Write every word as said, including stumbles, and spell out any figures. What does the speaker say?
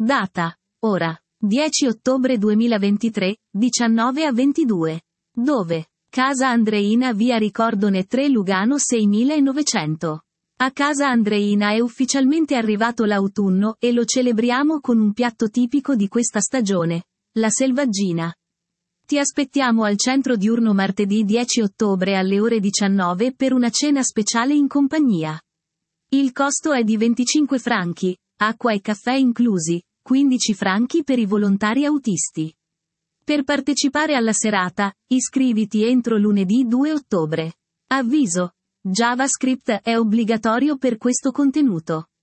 Data, ora, dieci ottobre duemilaventitré, diciannove a ventidue. Dove? Casa Andreina, via Ricordone tre, Lugano seimilanovecento. A casa Andreina è ufficialmente arrivato l'autunno e lo celebriamo con un piatto tipico di questa stagione, la selvaggina. Ti aspettiamo al centro diurno martedì dieci ottobre alle ore diciannove per una cena speciale in compagnia. Il costo è di venticinque franchi, acqua e caffè inclusi, quindici franchi per i volontari autisti. Per partecipare alla serata, iscriviti entro lunedì due ottobre. Avviso: JavaScript è obbligatorio per questo contenuto.